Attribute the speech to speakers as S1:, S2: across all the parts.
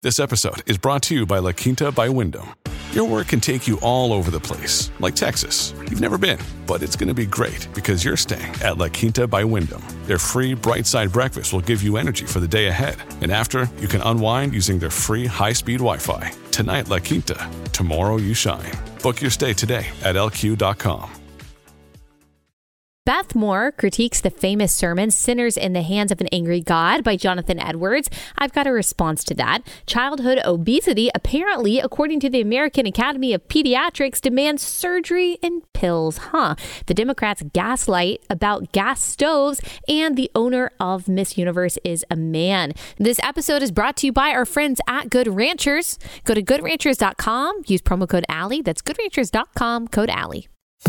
S1: This episode is brought to you by La Quinta by Wyndham. Your work can take you all over the place, like Texas. You've never been, but it's going to be great because you're staying at La Quinta by Wyndham. Their free Bright Side breakfast will give you energy for the day ahead. And after, you can unwind using their free high-speed Wi-Fi. Tonight, La Quinta. Tomorrow, you shine. Book your stay today at lq.com.
S2: Beth Moore critiques the famous sermon, Sinners in the Hands of an Angry God by Jonathan Edwards. I've got a response to that. Childhood obesity, apparently, according to the American Academy of Pediatrics, demands surgery and pills, The Democrats gaslight about gas stoves, and the owner of Miss Universe is a man. This episode is brought to you by our friends at Good Ranchers. Go to goodranchers.com, use promo code Allie. That's goodranchers.com, code Allie.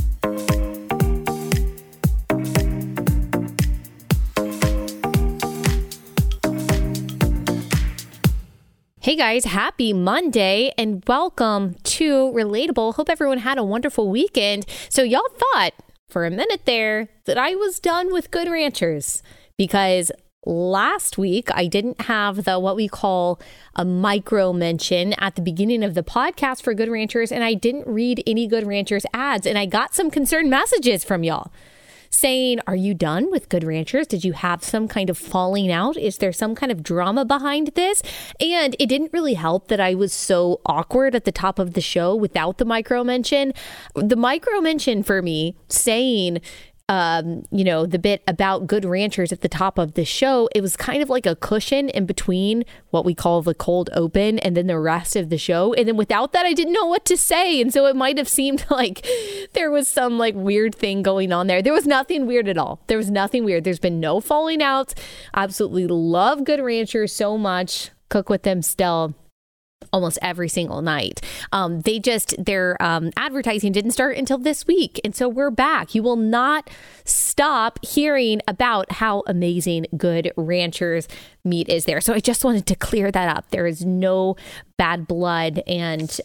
S2: Hey guys, happy Monday and welcome to Relatable. Hope everyone had a wonderful weekend. So y'all thought for a minute there that I was done with Good Ranchers because last week I didn't have what we call a micro mention at the beginning of the podcast for Good Ranchers, and I didn't read any Good Ranchers ads, and I got some concerned messages from y'all saying, are you done with Good Ranchers? Did you have some kind of falling out? Is there some kind of drama behind this? And it didn't really help that I was so awkward at the top of the show without the micro mention. The micro mention for me saying, the bit about Good Ranchers at the top of the show, it was kind of like a cushion in between what we call the cold open and then the rest of the show. And then without that, I didn't know what to say. And so it might have seemed like there was some weird thing going on there. There was nothing weird at all. There was nothing weird. There's been no falling out. Absolutely love Good Ranchers so much. Cook with them still almost every single night. Their advertising didn't start until this week. And so we're back. You will not stop hearing about how amazing Good Ranchers meat is there. So I just wanted to clear that up. There is no bad blood and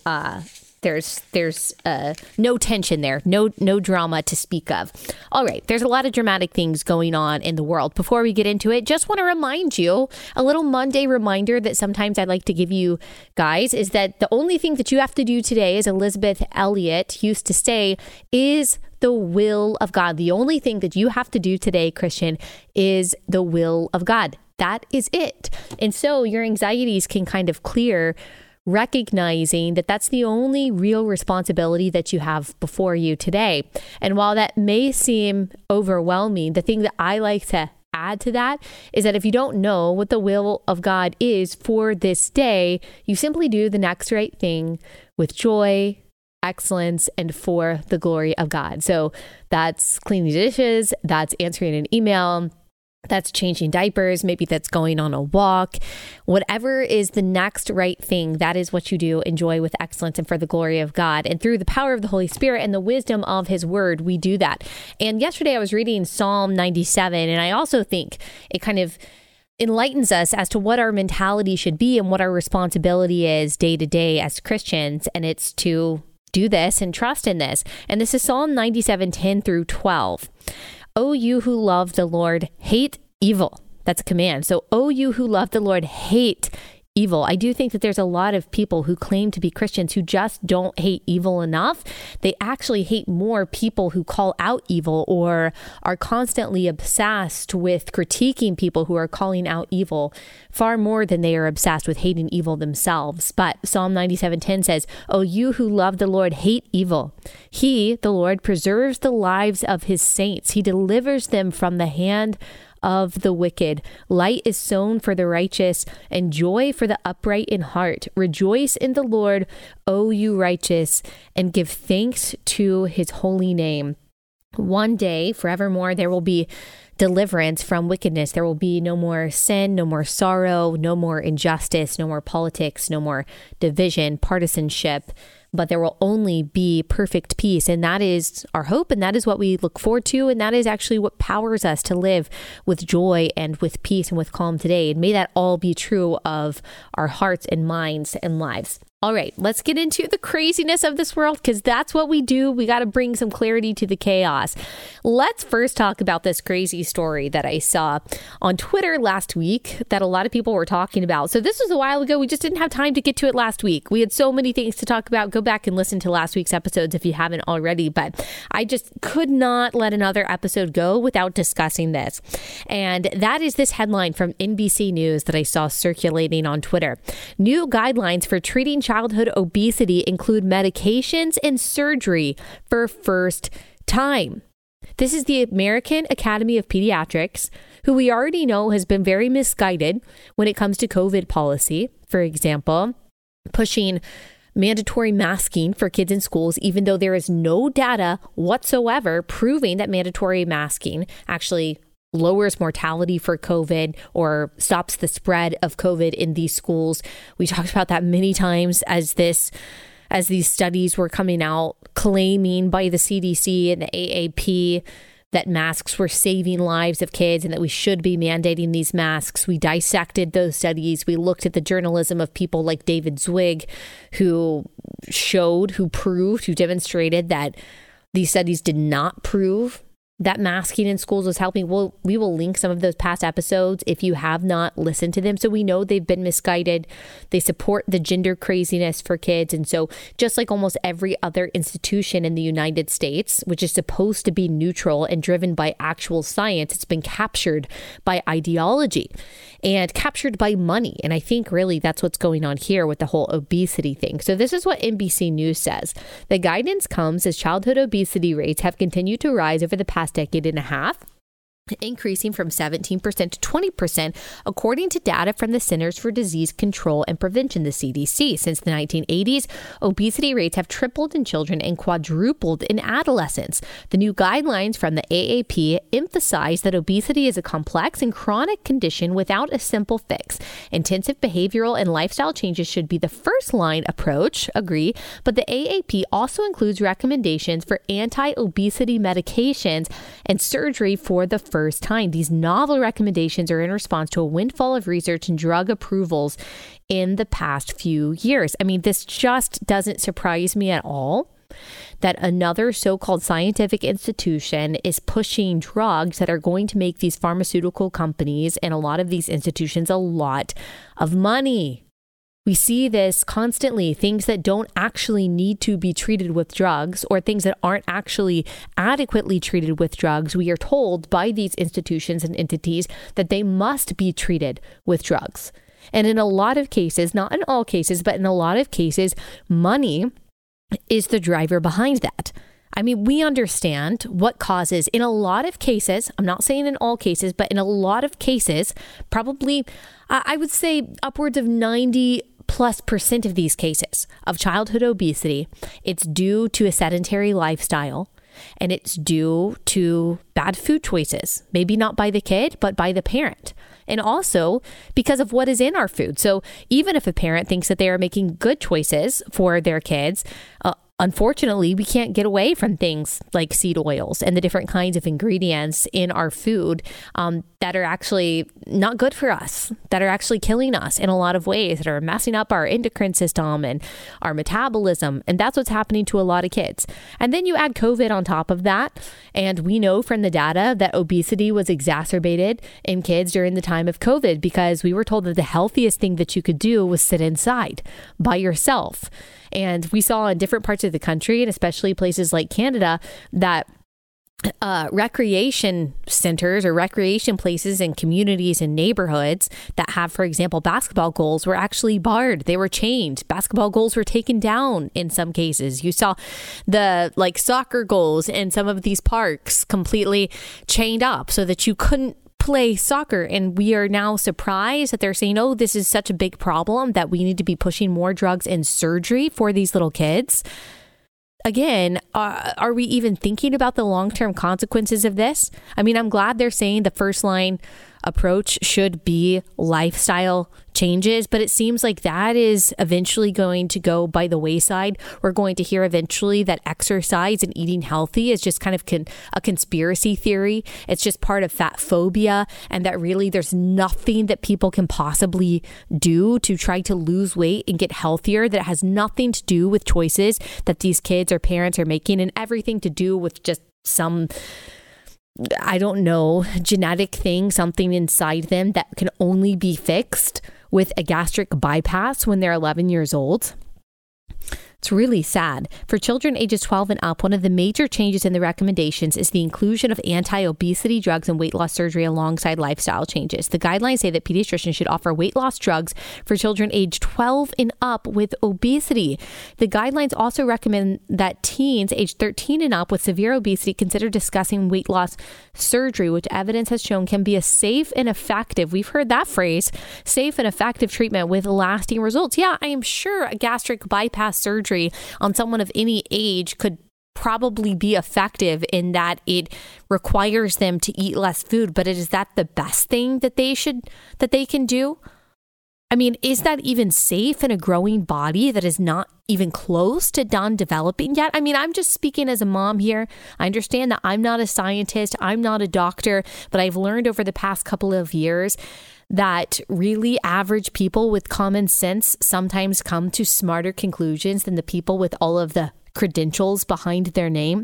S2: there's no tension there, no drama to speak of. All right, there's a lot of dramatic things going on in the world. Before we get into it, just want to remind you, a little Monday reminder that sometimes I like to give you guys is that the only thing that you have to do today, as Elizabeth Elliot used to say, is the will of God. The only thing that you have to do today, Christian, is the will of God. That is it. And so your anxieties can kind of clear, recognizing that that's the only real responsibility that you have before you today. And while that may seem overwhelming, the thing that I like to add to that is that if you don't know what the will of God is for this day, you simply do the next right thing with joy, excellence, and for the glory of God. So that's cleaning dishes, that's answering an email, that's changing diapers, maybe that's going on a walk. Whatever is the next right thing, that is what you do. Enjoy with excellence and for the glory of God. And through the power of the Holy Spirit and the wisdom of His Word, we do that. And yesterday I was reading Psalm 97, and I also think it kind of enlightens us as to what our mentality should be and what our responsibility is day to day as Christians. And it's to do this and trust in this. And this is Psalm 97, 10 through 12. O you who love the Lord, hate evil. That's a command. So, O you who love the Lord, hate evil. I do think that there's a lot of people who claim to be Christians who just don't hate evil enough. They actually hate more people who call out evil or are constantly obsessed with critiquing people who are calling out evil far more than they are obsessed with hating evil themselves. But Psalm 97:10 says, O you who love the Lord, hate evil. He, the Lord, preserves the lives of His saints. He delivers them from the hand of the wicked. Light is sown for the righteous and joy for the upright in heart. Rejoice in the Lord, O you righteous, and give thanks to His holy name. One day, forevermore, there will be deliverance from wickedness. There will be no more sin, no more sorrow, no more injustice, no more politics, no more division, partisanship, but there will only be perfect peace. And that is our hope. And that is what we look forward to. And that is actually what powers us to live with joy and with peace and with calm today. And may that all be true of our hearts and minds and lives. All right, let's get into the craziness of this world because that's what we do. We got to bring some clarity to the chaos. Let's first talk about this crazy story that I saw on Twitter last week that a lot of people were talking about. So this was a while ago. We just didn't have time to get to it last week. We had so many things to talk about. Go back and listen to last week's episodes if you haven't already. But I just could not let another episode go without discussing this. And that is this headline from NBC News that I saw circulating on Twitter. New guidelines for treating childhood obesity include medications and surgery for first time. This is the American Academy of Pediatrics, who we already know has been very misguided when it comes to COVID policy. For example, pushing mandatory masking for kids in schools, even though there is no data whatsoever proving that mandatory masking actually lowers mortality for COVID or stops the spread of COVID in these schools. We talked about that many times as these studies were coming out claiming by the CDC and the AAP that masks were saving lives of kids and that we should be mandating these masks. We dissected those studies. We looked at the journalism of people like David Zwig, who demonstrated that these studies did not prove that masking in schools was helping. We will link some of those past episodes if you have not listened to them. So we know they've been misguided. They support the gender craziness for kids. And so just like almost every other institution in the United States, which is supposed to be neutral and driven by actual science, it's been captured by ideology and captured by money. And I think really that's what's going on here with the whole obesity thing. So this is what NBC News says. The guidance comes as childhood obesity rates have continued to rise over the past decade and a half, increasing from 17% to 20%, according to data from the Centers for Disease Control and Prevention, the CDC. Since the 1980s, obesity rates have tripled in children and quadrupled in adolescents. The new guidelines from the AAP emphasize that obesity is a complex and chronic condition without a simple fix. Intensive behavioral and lifestyle changes should be the first line approach, agree, but the AAP also includes recommendations for anti-obesity medications and surgery for the first time. These novel recommendations are in response to a windfall of research and drug approvals in the past few years. I mean, this just doesn't surprise me at all that another so-called scientific institution is pushing drugs that are going to make these pharmaceutical companies and a lot of these institutions a lot of money. We see this constantly, things that don't actually need to be treated with drugs or things that aren't actually adequately treated with drugs. We are told by these institutions and entities that they must be treated with drugs. And in a lot of cases, not in all cases, but in a lot of cases, money is the driver behind that. I mean, we understand what causes, in a lot of cases, I'm not saying in all cases, but in a lot of cases, probably, I would say upwards of 90+% of these cases of childhood obesity, it's due to a sedentary lifestyle and it's due to bad food choices, maybe not by the kid, but by the parent. And also because of what is in our food. So even if a parent thinks that they are making good choices for their kids, unfortunately, we can't get away from things like seed oils and the different kinds of ingredients in our food that are actually not good for us, that are actually killing us in a lot of ways, that are messing up our endocrine system and our metabolism. And that's what's happening to a lot of kids. And then you add COVID on top of that. And we know from the data that obesity was exacerbated in kids during the time of COVID because we were told that the healthiest thing that you could do was sit inside by yourself. And we saw in different parts of the country, and especially places like Canada, that recreation centers or recreation places and communities and neighborhoods that have, for example, basketball goals were actually barred. They were chained. Basketball goals were taken down in some cases. You saw the soccer goals in some of these parks completely chained up so that you couldn't play soccer. And we are now surprised that they're saying, oh, this is such a big problem that we need to be pushing more drugs and surgery for these little kids. Again, are we even thinking about the long-term consequences of this? I mean, I'm glad they're saying the first line approach should be lifestyle changes, but it seems like that is eventually going to go by the wayside. We're going to hear eventually that exercise and eating healthy is just kind of a conspiracy theory. It's just part of fat phobia, and that really there's nothing that people can possibly do to try to lose weight and get healthier that has nothing to do with choices that these kids or parents are making, and everything to do with just some, I don't know, genetic thing, something inside them that can only be fixed with a gastric bypass when they're 11 years old. It's really sad. For children ages 12 and up, one of the major changes in the recommendations is the inclusion of anti-obesity drugs and weight loss surgery alongside lifestyle changes. The guidelines say that pediatricians should offer weight loss drugs for children aged 12 and up with obesity. The guidelines also recommend that teens aged 13 and up with severe obesity consider discussing weight loss surgery, which evidence has shown can be a safe and effective, we've heard that phrase, safe and effective treatment with lasting results. Yeah, I am sure a gastric bypass surgery on someone of any age could probably be effective in that it requires them to eat less food, but is that the best thing that they can do? I mean, is that even safe in a growing body that is not even close to done developing yet? I mean, I'm just speaking as a mom here. I understand that I'm not a scientist, I'm not a doctor, but I've learned over the past couple of years that really average people with common sense sometimes come to smarter conclusions than the people with all of the credentials behind their name.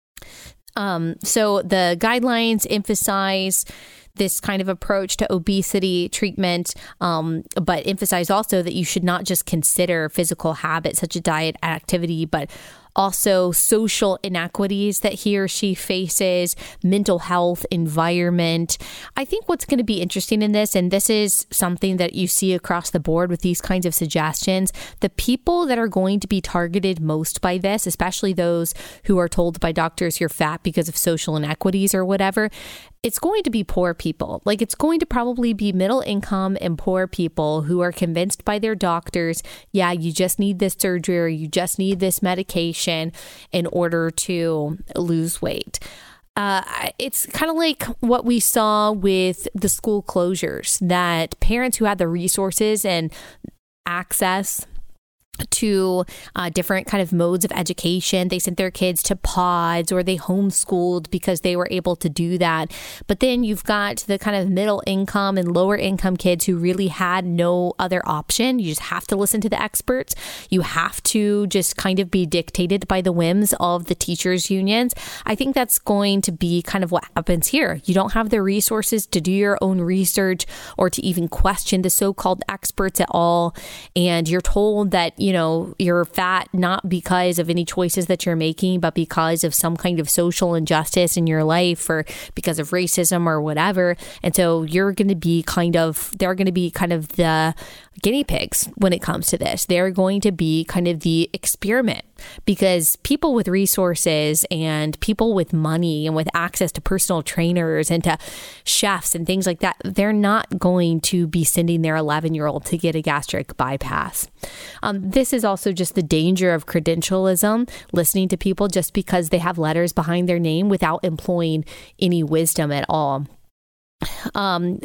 S2: So the guidelines emphasize this kind of approach to obesity treatment, but emphasize also that you should not just consider physical habits such as diet and activity, but also social inequities that he or she faces, mental health, environment. I think what's going to be interesting in this, and this is something that you see across the board with these kinds of suggestions, the people that are going to be targeted most by this, especially those who are told by doctors you're fat because of social inequities or whatever, it's going to be poor people. Like, it's going to probably be middle income and poor people who are convinced by their doctors, yeah, you just need this surgery or you just need this medication in order to lose weight. It's kind of like what we saw with the school closures, that parents who had the resources and access to different kind of modes of education, they sent their kids to pods or they homeschooled because they were able to do that. But then you've got the kind of middle income and lower income kids who really had no other option. You just have to listen to the experts. You have to just kind of be dictated by the whims of the teachers' unions. I think that's going to be kind of what happens here. You don't have the resources to do your own research or to even question the so-called experts at all. And you're told that, you know, you're fat not because of any choices that you're making, but because of some kind of social injustice in your life or because of racism or whatever. And so they're going to be kind of the guinea pigs when it comes to this. They're going to be kind of the experiment, because people with resources and people with money and with access to personal trainers and to chefs and things like that, they're not going to be sending their 11-year-old to get a gastric bypass. This is also just the danger of credentialism, listening to people just because they have letters behind their name without employing any wisdom at all. Governor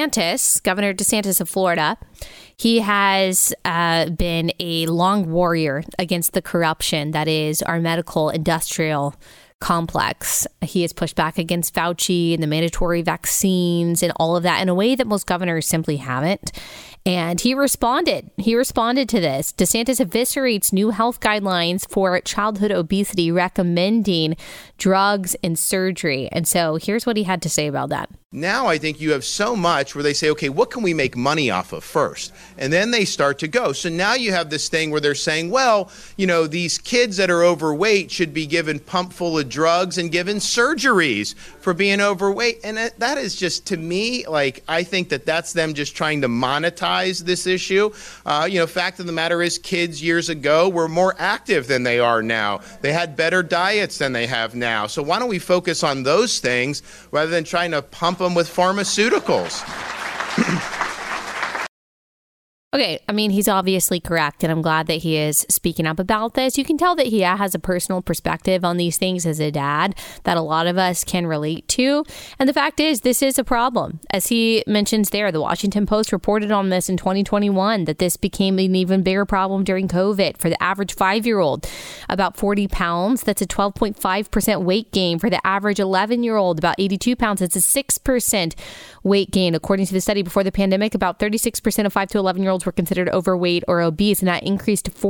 S2: DeSantis of Florida, he has been a long warrior against the corruption that is our medical industrial complex. He has pushed back against Fauci and the mandatory vaccines and all of that in a way that most governors simply haven't. And he responded to this. DeSantis eviscerates new health guidelines for childhood obesity, recommending drugs and surgery. And so here's what he had to say about that.
S3: Now I think you have so much where they say, okay, what can we make money off of first? And then they start to go. So now you have this thing where they're saying, well, you know, these kids that are overweight should be given pump full of drugs and given surgeries for being overweight. And that is just, to me, like, I think that that's them just trying to monetize this issue. Fact of the matter is, kids years ago were more active than they are now. They had better diets than they have now. So why don't we focus on those things rather than trying to pump them with pharmaceuticals?
S2: Okay, I mean, he's obviously correct, and I'm glad that he is speaking up about this. You can tell that he has a personal perspective on these things as a dad that a lot of us can relate to. And the fact is, this is a problem. As he mentions there, the Washington Post reported on this in 2021, that this became an even bigger problem during COVID for the average 5-year-old. About 40 pounds, that's a 12.5% weight gain. For the average 11-year-old, about 82 pounds, that's a 6% weight gain. According to the study before the pandemic, about 36% of 5 to 11-year-olds were considered overweight or obese, and that increased to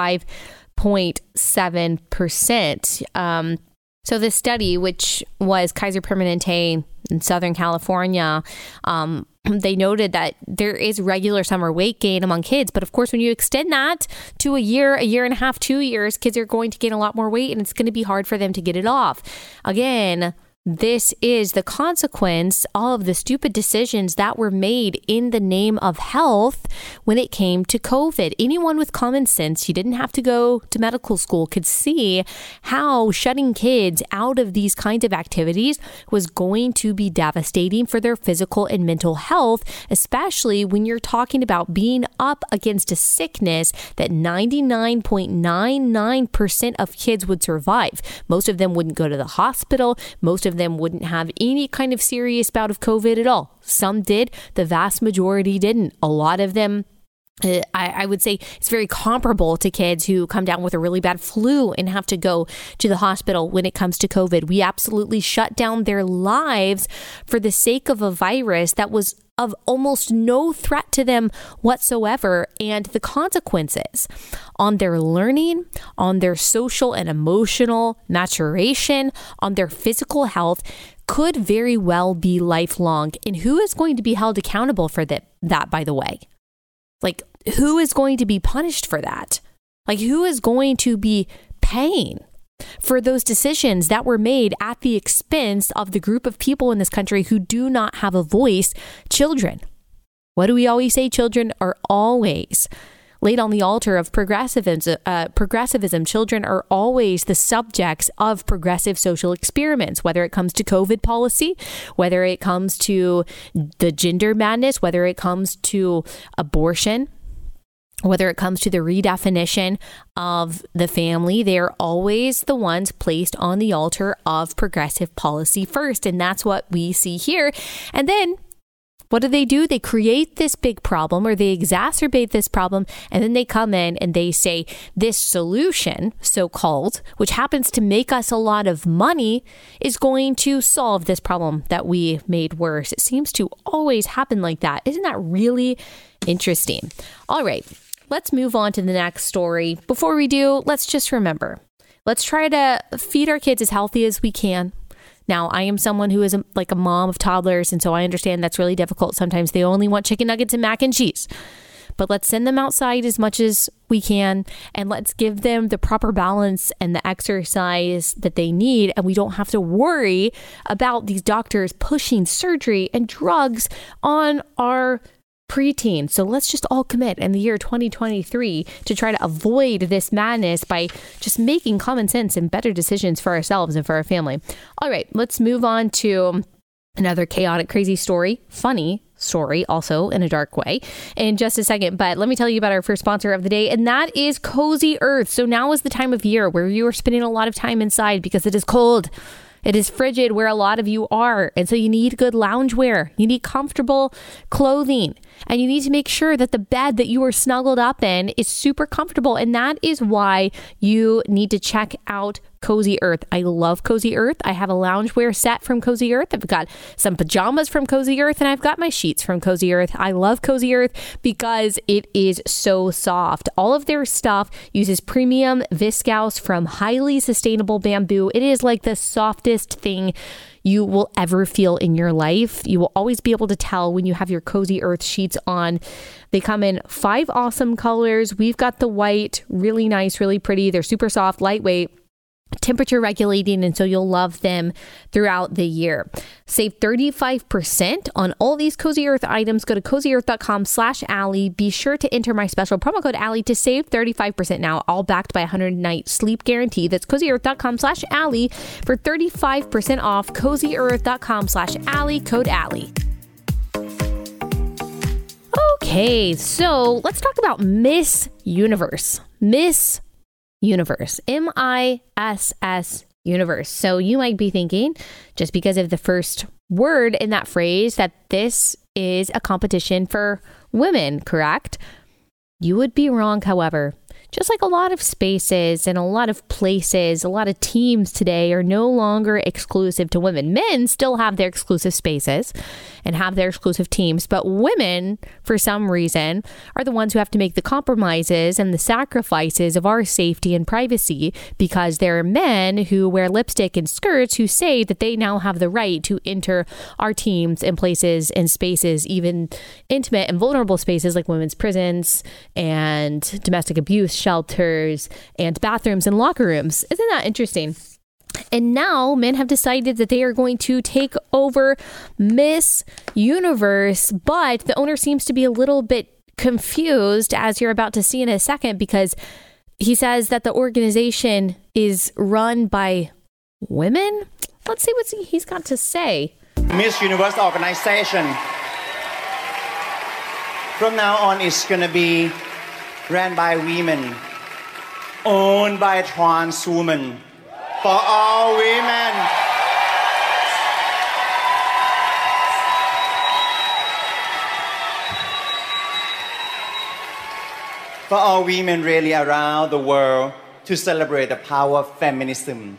S2: 45.7%. So this study, which was Kaiser Permanente in Southern California, they noted that there is regular summer weight gain among kids. But of course, when you extend that to a year and a half, 2 years, kids are going to gain a lot more weight, and it's going to be hard for them to get it off. Again, this is the consequence of the stupid decisions that were made in the name of health when it came to COVID. Anyone with common sense, you didn't have to go to medical school, could see how shutting kids out of these kinds of activities was going to be devastating for their physical and mental health, especially when you're talking about being up against a sickness that 99.99% of kids would survive. Most of them wouldn't go to the hospital. Most of them wouldn't have any kind of serious bout of COVID at all. Some did. The vast majority didn't. A lot of them, I would say it's very comparable to kids who come down with a really bad flu and have to go to the hospital when it comes to COVID. We absolutely shut down their lives for the sake of a virus that was of almost no threat to them whatsoever. And the consequences on their learning, on their social and emotional maturation, on their physical health could very well be lifelong. And who is going to be held accountable for that, by the way? Like, who is going to be punished for that? Like, who is going to be paying for those decisions that were made at the expense of the group of people in this country who do not have a voice? Children. What do we always say? Children are always laid on the altar of progressivism. Children are always the subjects of progressive social experiments, whether it comes to COVID policy, whether it comes to the gender madness, whether it comes to abortion, whether it comes to the redefinition of the family. They are always the ones placed on the altar of progressive policy first. And that's what we see here. And then what do? They create this big problem, or they exacerbate this problem, and then they come in and they say this solution, so-called, which happens to make us a lot of money, is going to solve this problem that we made worse. It seems to always happen like that. Isn't that really interesting? All right, let's move on to the next story. Before we do, let's just remember, let's try to feed our kids as healthy as we can. Now, I am someone who is a mom of toddlers, and so I understand that's really difficult. Sometimes they only want chicken nuggets and mac and cheese. But let's send them outside as much as we can, and let's give them the proper balance and the exercise that they need. And we don't have to worry about these doctors pushing surgery and drugs on our preteen. So let's just all commit in the year 2023 to try to avoid this madness by just making common sense and better decisions for ourselves and for our family. All right, let's move on to another chaotic, crazy story, funny story, also in a dark way, in just a second. But let me tell you about our first sponsor of the day, and that is Cozy Earth. So now is the time of year where you are spending a lot of time inside because it is cold. It is frigid where a lot of you are. And so you need good loungewear. You need comfortable clothing. And you need to make sure that the bed that you are snuggled up in is super comfortable. And that is why you need to check out Cozy Earth. I love Cozy Earth. I have a loungewear set from Cozy Earth. I've got some pajamas from Cozy Earth, and I've got my sheets from Cozy Earth. I love Cozy Earth because it is so soft. All of their stuff uses premium viscose from highly sustainable bamboo. It is like the softest thing you will ever feel in your life. You will always be able to tell when you have your Cozy Earth sheets on. They come in 5 awesome colors. We've got the white, really nice, really pretty. They're super soft, lightweight, temperature regulating, and so you'll love them throughout the year. Save 35% on all these Cozy Earth items. Go to cozyearth.com/Allie. Be sure to enter my special promo code Allie to save 35% now, all backed by a 100-night sleep guarantee. That's cozyearth.com/Allie for 35% off. cozyearth.com/Allie, code Allie. Okay, so let's talk about Miss Universe. Miss Universe. M-I-S-S Universe. So you might be thinking, just because of the first word in that phrase, that this is a competition for women, correct? You would be wrong, however. Just like a lot of spaces and a lot of places, a lot of teams today are no longer exclusive to women. Men still have their exclusive spaces and have their exclusive teams, but women, for some reason, are the ones who have to make the compromises and the sacrifices of our safety and privacy, because there are men who wear lipstick and skirts who say that they now have the right to enter our teams and places and spaces, even intimate and vulnerable spaces like women's prisons and domestic abuse shelters and bathrooms and locker rooms. Isn't that interesting? And now men have decided that they are going to take over Miss Universe, but the owner seems to be a little bit confused, as you're about to see in a second, because he says that the organization is run by women. Let's see what he's got to say.
S4: Miss Universe organization from now on is going to be ran by women, owned by trans women, for all women. For all women really around the world to celebrate the power of feminism.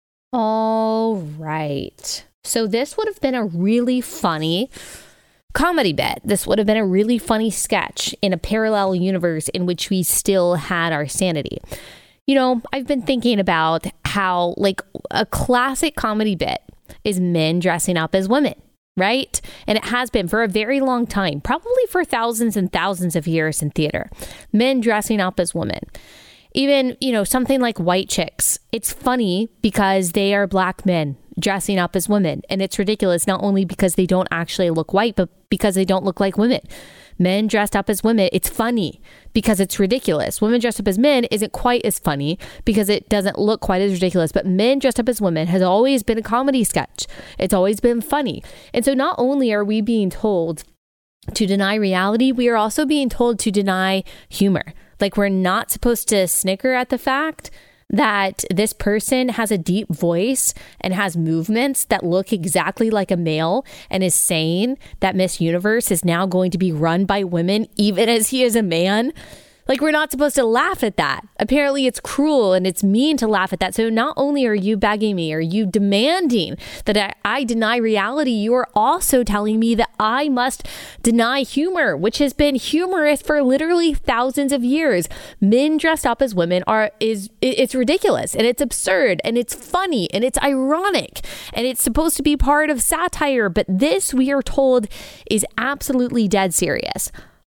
S2: All right. So this would have been a really funny comedy bit. This would have been a really funny sketch in a parallel universe in which we still had our sanity. You know, I've been thinking about how, like, a classic comedy bit is men dressing up as women, right? And it has been for a very long time, probably for thousands and thousands of years in theater. Men dressing up as women. Even, you know, something like White Chicks. It's funny because they are black men dressing up as women. And it's ridiculous, not only because they don't actually look white, but because they don't look like women. Men dressed up as women, it's funny because it's ridiculous. Women dressed up as men isn't quite as funny because it doesn't look quite as ridiculous. But men dressed up as women has always been a comedy sketch. It's always been funny. And so not only are we being told to deny reality, we are also being told to deny humor. Like, we're not supposed to snicker at the fact that this person has a deep voice and has movements that look exactly like a male and is saying that Miss Universe is now going to be run by women, even as he is a man. Like, we're not supposed to laugh at that. Apparently, it's cruel and it's mean to laugh at that. So not only are you begging me, are you demanding that I deny reality, you are also telling me that I must deny humor, which has been humorous for literally thousands of years. Men dressed up as women it's ridiculous and it's absurd and it's funny and it's ironic and it's supposed to be part of satire. But this, we are told, is absolutely dead serious.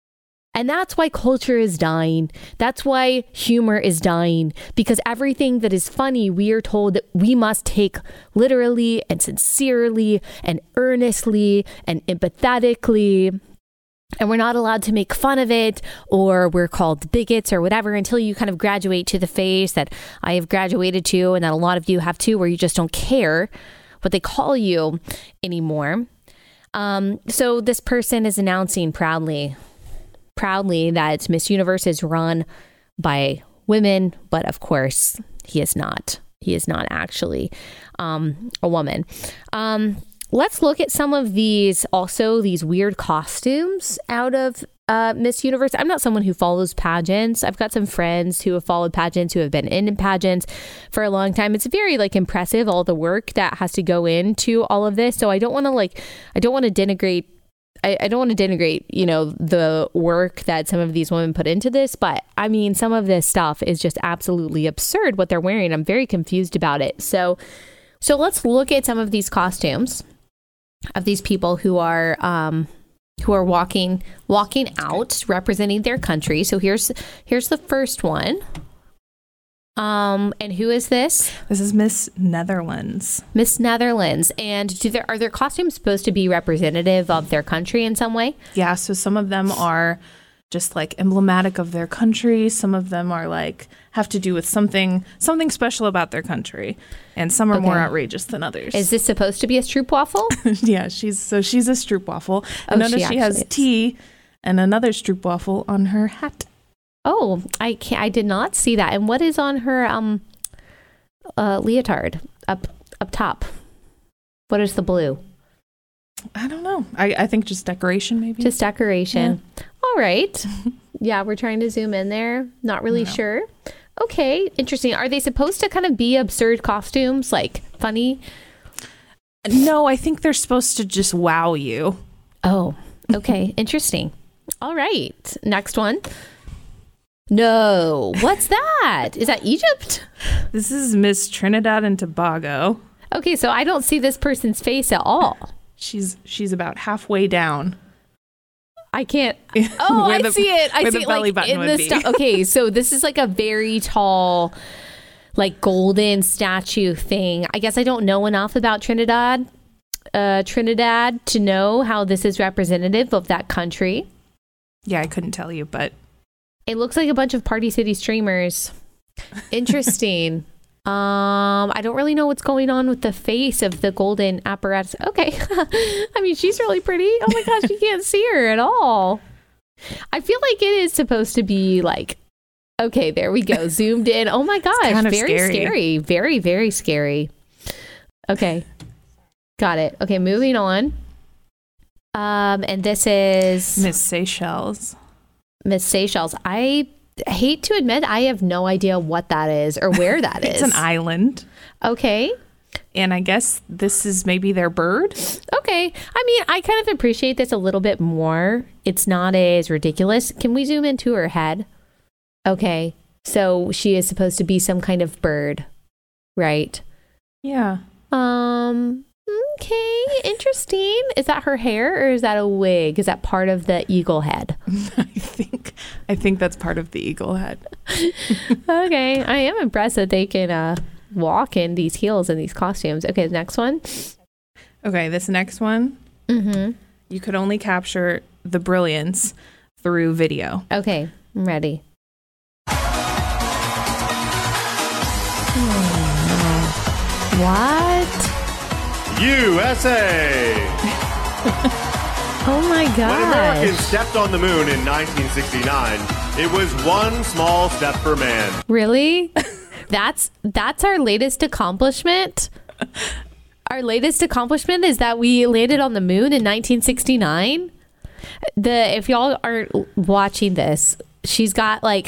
S2: And that's why culture is dying. That's why humor is dying, because everything that is funny, we are told that we must take literally and sincerely and earnestly and empathetically. And we're not allowed to make fun of it, or we're called bigots or whatever, until you kind of graduate to the phase that I have graduated to, and that a lot of you have too, where you just don't care what they call you anymore. So this person is announcing proudly that Miss Universe is run by women, but of course he is not. He is not actually a woman. Let's look at some of these weird costumes out of Miss Universe. I'm not someone who follows pageants. I've got some friends who have followed pageants, who have been in pageants for a long time. It's very impressive, all the work that has to go into all of this. So I don't want to denigrate, the work that some of these women put into this. But I mean, some of this stuff is just absolutely absurd what they're wearing. I'm very confused about it. So let's look at some of these costumes of these people who are walking out representing their country. So here's the first one. And who is this?
S5: This is Miss Netherlands.
S2: Miss Netherlands. And are their costumes supposed to be representative of their country in some way?
S5: Yeah, so some of them are just emblematic of their country. Some of them are have to do with something special about their country. And some are more outrageous than others.
S2: Is this supposed to be a stroopwafel?
S5: Yeah, she's a stroopwafel. And notice she has tea and another stroopwafel on her hat.
S2: Oh, I did not see that. And what is on her leotard up top? What is the blue?
S5: I don't know. I think just decoration, maybe.
S2: Just decoration.
S5: Yeah.
S2: All right. Yeah, we're trying to zoom in there. Not really sure. Okay, interesting. Are they supposed to kind of be absurd costumes, like funny?
S5: No, I think they're supposed to just wow you.
S2: Oh, okay. Interesting. All right. Next one. No. What's that? Is that Egypt?
S5: This is Miss Trinidad and Tobago.
S2: Okay, so I don't see this person's face at all.
S5: She's about halfway down.
S2: I can't. Oh, I see it. I see it
S5: belly
S2: like
S5: button
S2: in
S5: would
S2: the
S5: be.
S2: stuff. Okay, so this is like a very tall, like golden statue thing. I guess I don't know enough about Trinidad to know how this is representative of that country.
S5: Yeah, I couldn't tell you, but
S2: it looks like a bunch of Party City streamers. Interesting. I don't really know what's going on with the face of the golden apparatus. Okay. I mean, she's really pretty. Oh my gosh, you can't see her at all. I feel like it is supposed to be like, okay, there we go. Zoomed in. Oh my gosh.
S5: Kind of
S2: very scary. Very, very scary. Okay. Got it. Okay, moving on. And this is
S5: Miss Seychelles.
S2: Miss Seychelles. I hate to admit, I have no idea what that is or where that is.
S5: It's an island.
S2: Okay.
S5: And I guess this is maybe their bird.
S2: Okay. I mean, I kind of appreciate this a little bit more. It's not as ridiculous. Can we zoom into her head? Okay. So she is supposed to be some kind of bird, right?
S5: Yeah.
S2: Okay. Interesting. Is that her hair or is that a wig? Is that part of the eagle head?
S5: I think that's part of the eagle head.
S2: Okay. I am impressed that they can walk in these heels and these costumes. Okay, the next one.
S5: Okay, this next one.
S2: Mm-hmm.
S5: You could only capture the brilliance through video.
S2: Okay, I'm ready. What?
S6: USA!
S2: Oh my god.
S6: When Americans stepped on the moon in 1969, it was one small step for man.
S2: Really? That's our latest accomplishment? Our latest accomplishment is that we landed on the moon in 1969? If y'all aren't watching this, she's got like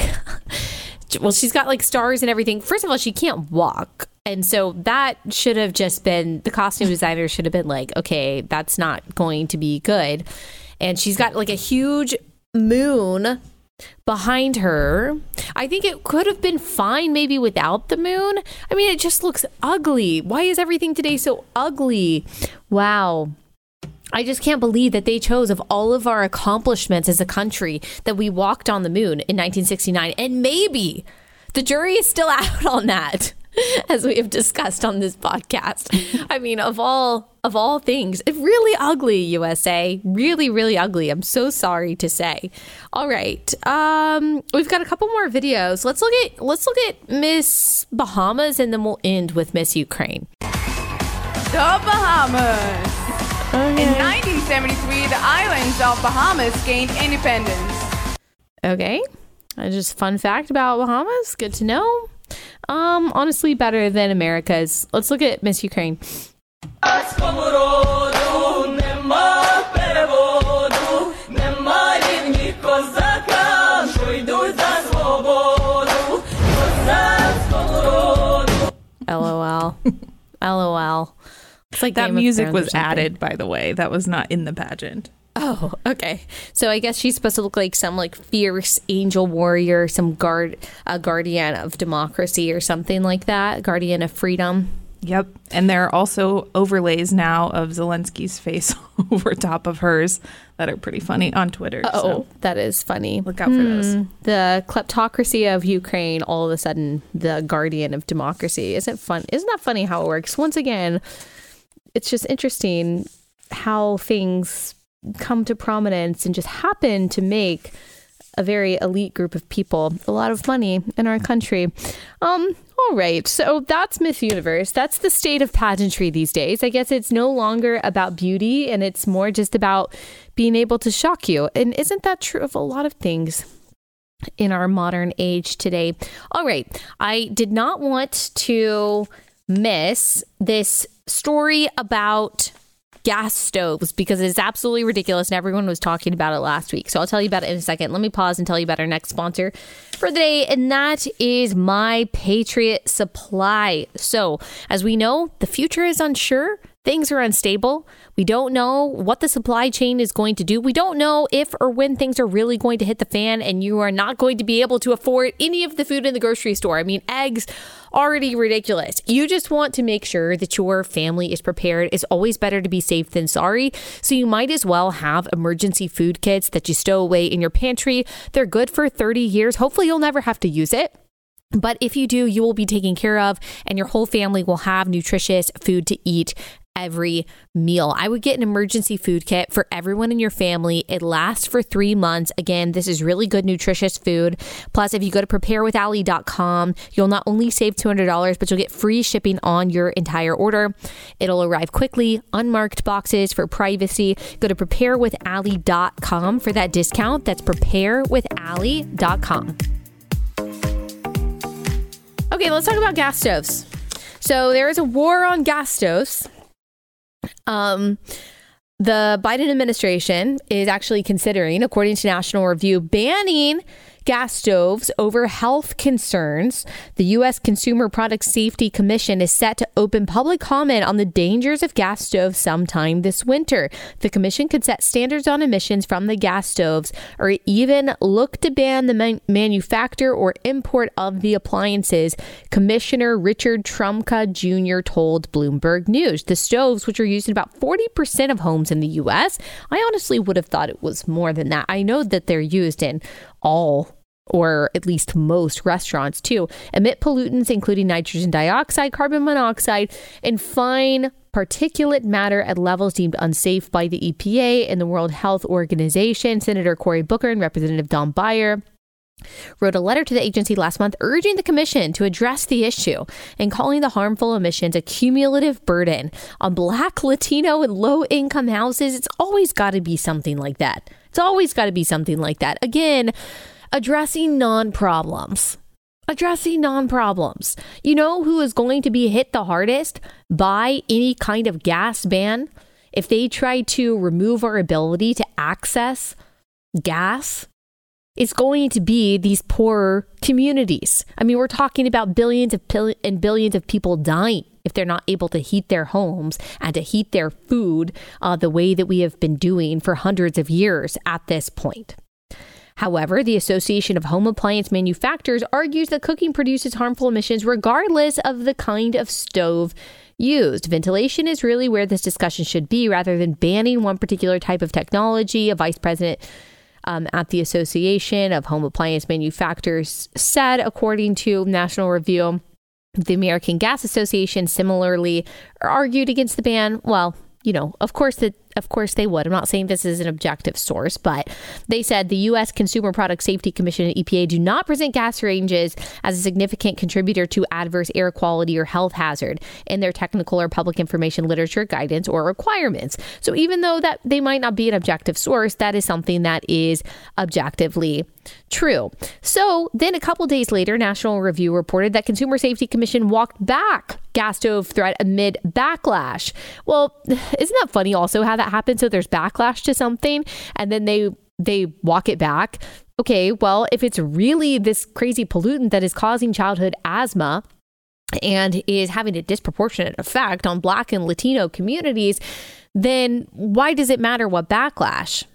S2: stars and everything. First of all, she can't walk. And so that should have just been, the costume designer should have been like, okay, that's not going to be good. And she's got like a huge moon behind her. I think it could have been fine maybe without the moon. I mean, it just looks ugly. Why is everything today so ugly? Wow. I just can't believe that they chose, of all of our accomplishments as a country, that we walked on the moon in 1969. And maybe the jury is still out on that, as we have discussed on this podcast. I mean, of all things, it's really ugly, USA. Really, really ugly. I'm so sorry to say. All right. We've got a couple more videos. Let's look at Miss Bahamas, and then we'll end with Miss Ukraine.
S7: The Bahamas. In 1973, the islands of Bahamas gained independence.
S2: Okay. Just fun fact about Bahamas. Good to know. Honestly, better than America's. Let's look at Miss Ukraine. LOL. LOL. It's like
S5: that
S2: Game of
S5: music
S2: Thrones
S5: was
S2: or something.
S5: added, by the way. That was not in the pageant.
S2: Oh, okay. So I guess she's supposed to look like some like fierce angel warrior, some a guardian of democracy or something like that, guardian of freedom.
S5: Yep. And there are also overlays now of Zelensky's face over top of hers that are pretty funny on Twitter.
S2: Oh, that is funny.
S5: Look out for those.
S2: The kleptocracy of Ukraine, all of a sudden, the guardian of democracy. Isn't that funny how it works? Once again, it's just interesting how things come to prominence and just happen to make a very elite group of people, a lot of money in our country. All right. So that's Miss Universe. That's the state of pageantry these days. I guess it's no longer about beauty and it's more just about being able to shock you. And isn't that true of a lot of things in our modern age today? All right. I did not want to miss this story about gas stoves because it is absolutely ridiculous and everyone was talking about it last week. So I'll tell you about it in a second. Let me pause and tell you about our next sponsor for the day, and that is My Patriot Supply. So as we know, the future is unsure. Things are unstable. We don't know what the supply chain is going to do. We don't know if or when things are really going to hit the fan and you are not going to be able to afford any of the food in the grocery store. I mean, eggs, already ridiculous. You just want to make sure that your family is prepared. It's always better to be safe than sorry. So you might as well have emergency food kits that you stow away in your pantry. They're good for 30 years. Hopefully you'll never have to use it. But if you do, you will be taken care of and your whole family will have nutritious food to eat every meal. I would get an emergency food kit for everyone in your family. It lasts for 3 months. Again, this is really good, nutritious food. Plus, if you go to preparewithally.com, you'll not only save $200, but you'll get free shipping on your entire order. It'll arrive quickly, unmarked boxes for privacy. Go to preparewithally.com for that discount. That's preparewithally.com. Okay, let's talk about gas stoves. So there is a war on gas stoves. The Biden administration is actually considering, according to National Review, banning gas stoves over health concerns. The U.S. Consumer Product Safety Commission is set to open public comment on the dangers of gas stoves sometime this winter. The commission could set standards on emissions from the gas stoves or even look to ban the manufacture or import of the appliances, Commissioner Richard Trumka Jr. told Bloomberg News. The stoves, which are used in about 40% of homes in the U.S., I honestly would have thought it was more than that. I know that they're used in all or at least most restaurants too, emit pollutants including nitrogen dioxide, carbon monoxide, and fine particulate matter at levels deemed unsafe by the EPA and the World Health Organization. Senator Cory Booker and Representative Don Beyer wrote a letter to the agency last month urging the commission to address the issue and calling the harmful emissions a cumulative burden on Black, Latino, and low-income houses. It's always got to be something like that. It's always got to be something like that. Again, addressing non-problems. Addressing non-problems. You know who is going to be hit the hardest by any kind of gas ban? If they try to remove our ability to access gas, it's going to be these poorer communities. I mean, we're talking about billions and billions of people dying if they're not able to heat their homes and to heat their food the way that we have been doing for hundreds of years at this point. However, the Association of Home Appliance Manufacturers argues that cooking produces harmful emissions regardless of the kind of stove used. Ventilation is really where this discussion should be rather than banning one particular type of technology. A vice president at the Association of Home Appliance Manufacturers said, according to National Review, the American Gas Association similarly argued against the ban. Well, you know, of course they would. I'm not saying this is an objective source, but they said the U.S. Consumer Product Safety Commission and EPA do not present gas ranges as a significant contributor to adverse air quality or health hazard in their technical or public information literature guidance or requirements. So even though that they might not be an objective source, that is something that is objectively true. So then a couple days later, National Review reported that Consumer Safety Commission walked back gas stove threat amid backlash. Well, isn't that funny also how that happens? So there's backlash to something and then they walk it back. Okay, well, if it's really this crazy pollutant that is causing childhood asthma and is having a disproportionate effect on Black and Latino communities, then why does it matter what backlash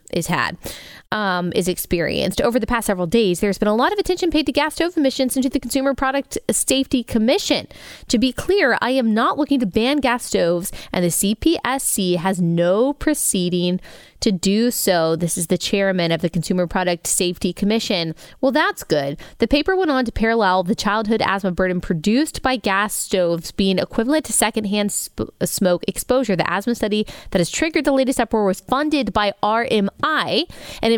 S2: is experienced? Over the past several days, there's been a lot of attention paid to gas stove emissions and to the Consumer Product Safety Commission. To be clear, I am not looking to ban gas stoves, and the CPSC has no proceeding to do so. This is the chairman of the Consumer Product Safety Commission. Well, that's good. The paper went on to parallel the childhood asthma burden produced by gas stoves being equivalent to secondhand smoke exposure. The asthma study that has triggered the latest uproar was funded by RMI, an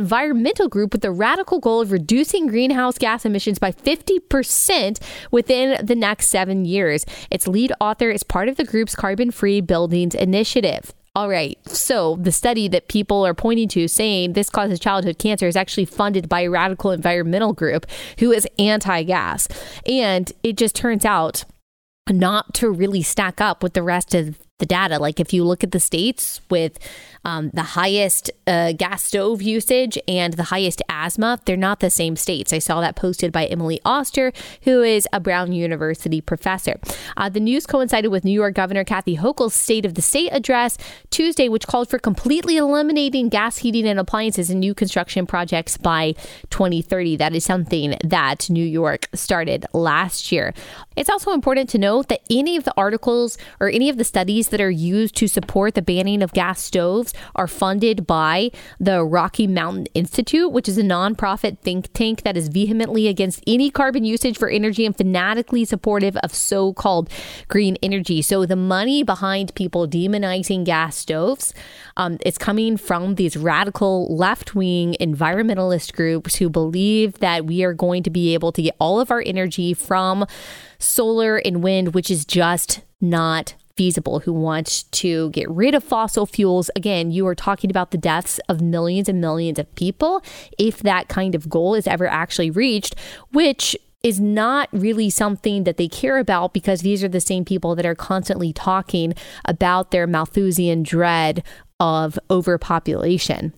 S2: environmental group with the radical goal of reducing greenhouse gas emissions by 50% within the next 7 years. Its lead author is part of the group's Carbon-Free Buildings Initiative. All right, so the study that people are pointing to saying this causes childhood cancer is actually funded by a radical environmental group who is anti-gas. And it just turns out not to really stack up with the rest of the data. Like if you look at the states with the highest gas stove usage and the highest asthma, they're not the same states. I saw that posted by Emily Oster, who is a Brown University professor. The news coincided with New York Governor Kathy Hochul's State of the State address Tuesday, which called for completely eliminating gas heating and appliances in new construction projects by 2030. That is something that New York started last year. It's also important to note that any of the articles or any of the studies that are used to support the banning of gas stoves are funded by the Rocky Mountain Institute, which is a nonprofit think tank that is vehemently against any carbon usage for energy and fanatically supportive of so-called green energy. So the money behind people demonizing gas stoves is coming from these radical left-wing environmentalist groups who believe that we are going to be able to get all of our energy from solar and wind, which is just not feasible, who wants to get rid of fossil fuels. Again, you are talking about the deaths of millions and millions of people if that kind of goal is ever actually reached, which is not really something that they care about because these are the same people that are constantly talking about their Malthusian dread of overpopulation.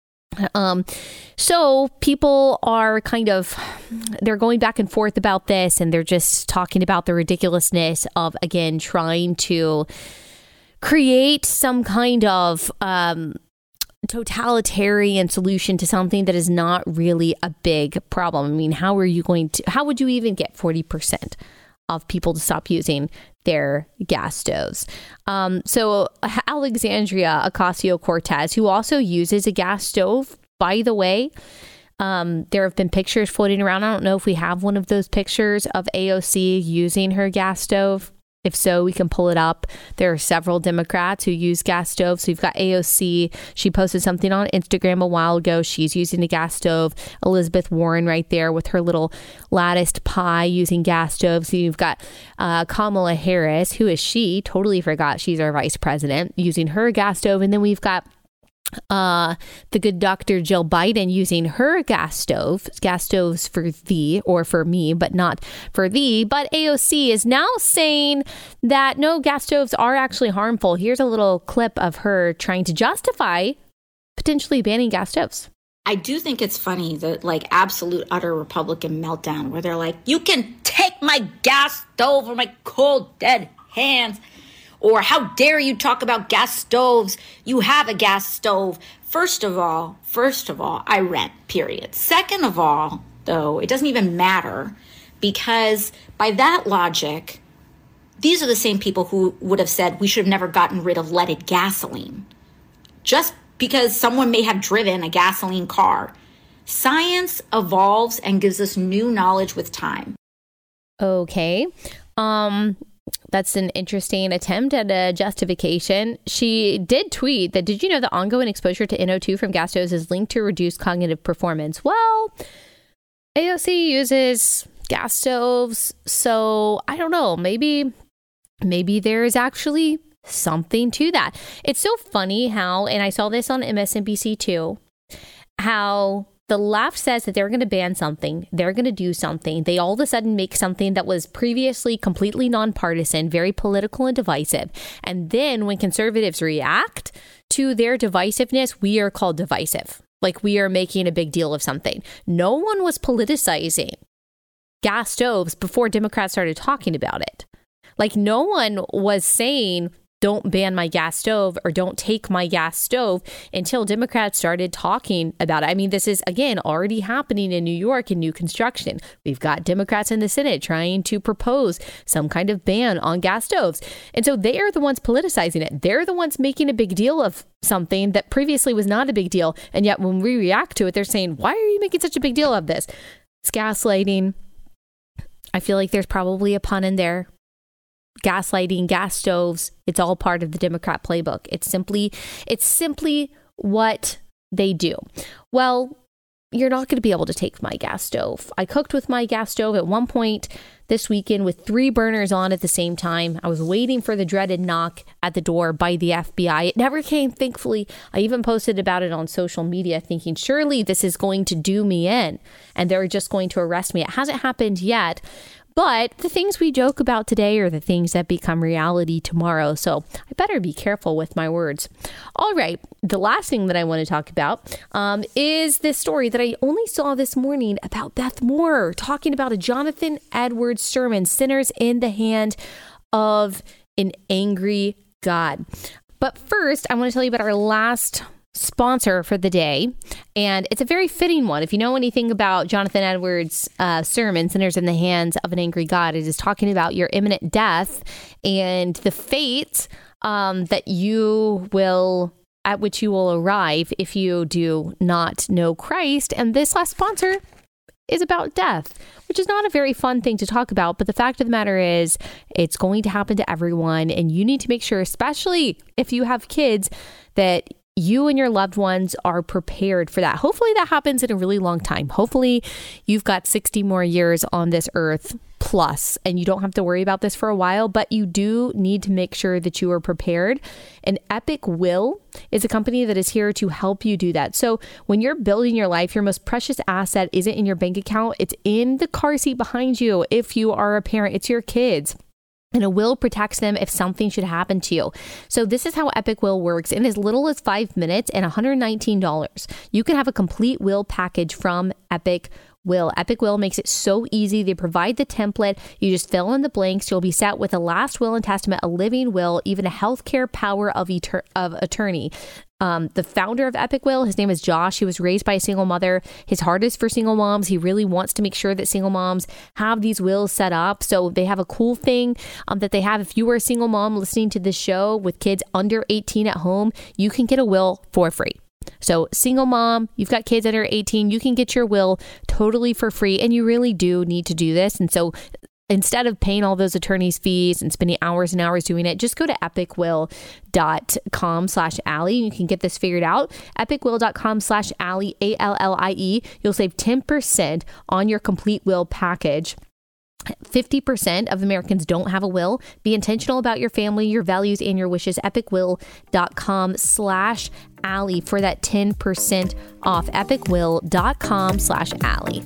S2: So people are they're going back and forth about this, and they're just talking about the ridiculousness of, again, trying to create some kind of totalitarian solution to something that is not really a big problem. I mean, how would you even get 40% of people to stop using their gas stoves? So Alexandria Ocasio-Cortez, who also uses a gas stove, by the way, there have been pictures floating around. I don't know if we have one of those pictures of AOC using her gas stove. If so, we can pull it up. There are several Democrats who use gas stoves. So you've got AOC. She posted something on Instagram a while ago. She's using a gas stove. Elizabeth Warren right there with her little latticed pie using gas stoves. So you've got Kamala Harris. Who is she? Totally forgot she's our vice president, using her gas stove. And then we've got the good Dr. Jill Biden using her gas stoves for thee, or for me, but not for thee. But AOC is now saying that no, gas stoves are actually harmful. Here's a little clip of her trying to justify potentially banning gas stoves.
S8: I do think it's funny, the absolute utter Republican meltdown where they're like, you can take my gas stove or my cold dead hands. Or how dare you talk about gas stoves? You have a gas stove. First of all, I rent, period. Second of all, though, it doesn't even matter because by that logic, these are the same people who would have said we should have never gotten rid of leaded gasoline. Just because someone may have driven a gasoline car. Science evolves and gives us new knowledge with time.
S2: Okay. That's an interesting attempt at a justification. She did tweet that, did you know that ongoing exposure to NO2 from gas stoves is linked to reduced cognitive performance? Well, AOC uses gas stoves, so I don't know. Maybe there is actually something to that. It's so funny how, and I saw this on MSNBC too, how the left says that they're going to ban something, they're going to do something. They all of a sudden make something that was previously completely nonpartisan, very political and divisive. And then when conservatives react to their divisiveness, we are called divisive. Like we are making a big deal of something. No one was politicizing gas stoves before Democrats started talking about it. Like no one was saying, don't ban my gas stove or don't take my gas stove until Democrats started talking about it. I mean, this is, again, already happening in New York in new construction. We've got Democrats in the Senate trying to propose some kind of ban on gas stoves. And so they are the ones politicizing it. They're the ones making a big deal of something that previously was not a big deal. And yet when we react to it, they're saying, why are you making such a big deal of this? It's gaslighting. I feel like there's probably a pun in there. Gaslighting, gas stoves, it's all part of the Democrat playbook. It's simply what they do. Well, you're not going to be able to take my gas stove. I cooked with my gas stove at one point this weekend with 3 burners on at the same time. I was waiting for the dreaded knock at the door by the FBI. It never came, thankfully. I even posted about it on social media thinking, surely this is going to do me in and they're just going to arrest me. It hasn't happened yet. But the things we joke about today are the things that become reality tomorrow. So I better be careful with my words. All right. The last thing that I want to talk about is this story that I only saw this morning about Beth Moore talking about a Jonathan Edwards sermon, Sinners in the Hand of an Angry God. But first, I want to tell you about our last sponsor for the day, and it's a very fitting one. If you know anything about Jonathan Edwards' sermon, Sinners in the Hands of an Angry God, it is talking about your imminent death and the fate that you will, at which you will arrive if you do not know Christ. And this last sponsor is about death, which is not a very fun thing to talk about. But the fact of the matter is it's going to happen to everyone. And you need to make sure, especially if you have kids, that you and your loved ones are prepared for that. Hopefully that happens in a really long time. Hopefully you've got 60 more years on this earth plus, and you don't have to worry about this for a while, but you do need to make sure that you are prepared. And Epic Will is a company that is here to help you do that. So when you're building your life, your most precious asset isn't in your bank account. It's in the car seat behind you. If you are a parent, it's your kids. And a will protects them if something should happen to you. So this is how Epic Will works. In as little as 5 minutes and $119, you can have a complete will package from Epic Will. Epic Will makes it so easy. They provide the template. You just fill in the blanks. You'll be set with a last will and testament, a living will, even a healthcare power of attorney. The founder of Epic Will, his name is Josh. He was raised by a single mother. His heart is for single moms. He really wants to make sure that single moms have these wills set up. So they have a cool thing that they have. If you were a single mom listening to this show with kids under 18 at home, you can get a will for free. So single mom, you've got kids under 18, you can get your will totally for free. And you really do need to do this. And so instead of paying all those attorney's fees and spending hours and hours doing it, just go to epicwill.com/Allie. You can get this figured out. epicwill.com/Allie, ALLIE. You'll save 10% on your complete will package. 50% of Americans don't have a will. Be intentional about your family, your values, and your wishes. epicwill.com/Allie for that 10% off. epicwill.com/Allie.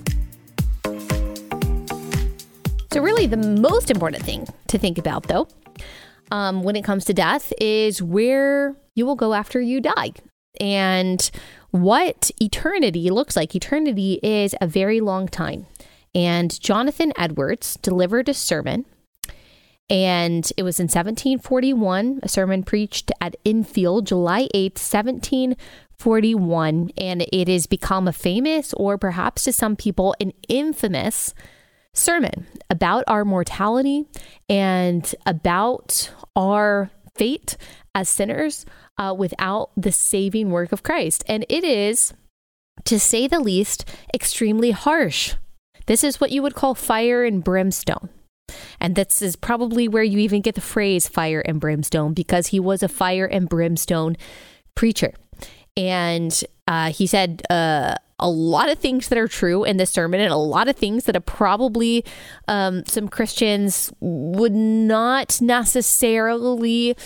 S2: So really the most important thing to think about, though, when it comes to death is where you will go after you die and what eternity looks like. Eternity is a very long time. And Jonathan Edwards delivered a sermon, and it was in 1741, a sermon preached at Enfield, July 8th, 1741. And it has become a famous, or perhaps to some people, an infamous sermon about our mortality and about our fate as sinners without the saving work of Christ. And it is, to say the least, extremely harsh. This is what you would call fire and brimstone. And this is probably where you even get the phrase fire and brimstone, because he was a fire and brimstone preacher. And he said a lot of things that are true in this sermon, and a lot of things that are probably some Christians would not necessarily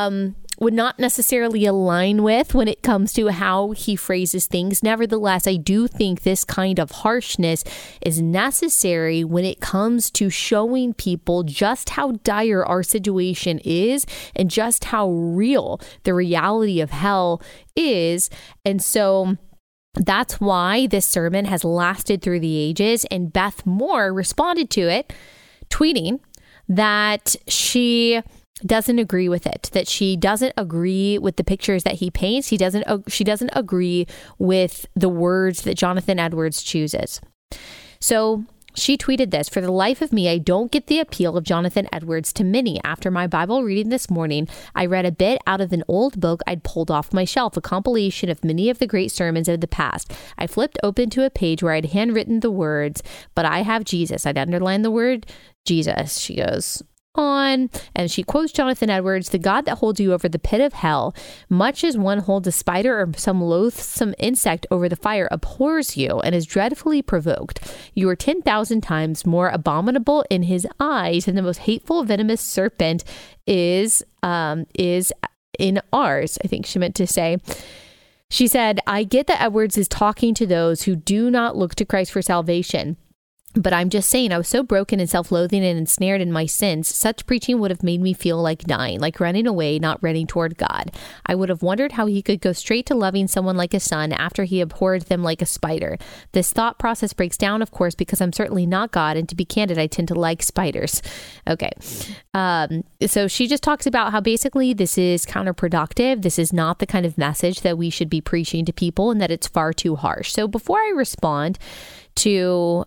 S2: align with when it comes to how he phrases things. Nevertheless, I do think this kind of harshness is necessary when it comes to showing people just how dire our situation is and just how real the reality of hell is. And so that's why this sermon has lasted through the ages. And Beth Moore responded to it, tweeting that she doesn't agree with it, that she doesn't agree with the pictures that he paints. She doesn't agree with the words that Jonathan Edwards chooses. So she tweeted this: "For the life of me, I don't get the appeal of Jonathan Edwards to many. After my Bible reading this morning, I read a bit out of an old book I'd pulled off my shelf, a compilation of many of the great sermons of the past. I flipped open to a page where I'd handwritten the words, 'But I have Jesus.' I'd underlined the word Jesus." She goes on. And she quotes Jonathan Edwards, "The God that holds you over the pit of hell, much as one holds a spider or some loathsome insect over the fire, abhors you and is dreadfully provoked. You are 10,000 times more abominable in his eyes than the most hateful venomous serpent is in ours," I think she meant to say. She said, "I get that Edwards is talking to those who do not look to Christ for salvation. But I'm just saying, I was so broken and self-loathing and ensnared in my sins, such preaching would have made me feel like dying, like running away, not running toward God. I would have wondered how he could go straight to loving someone like a son after he abhorred them like a spider. This thought process breaks down, of course, because I'm certainly not God, and to be candid, I tend to like spiders." Okay. So she just talks about how basically this is counterproductive. This is not the kind of message that we should be preaching to people, and that it's far too harsh. So before I respond to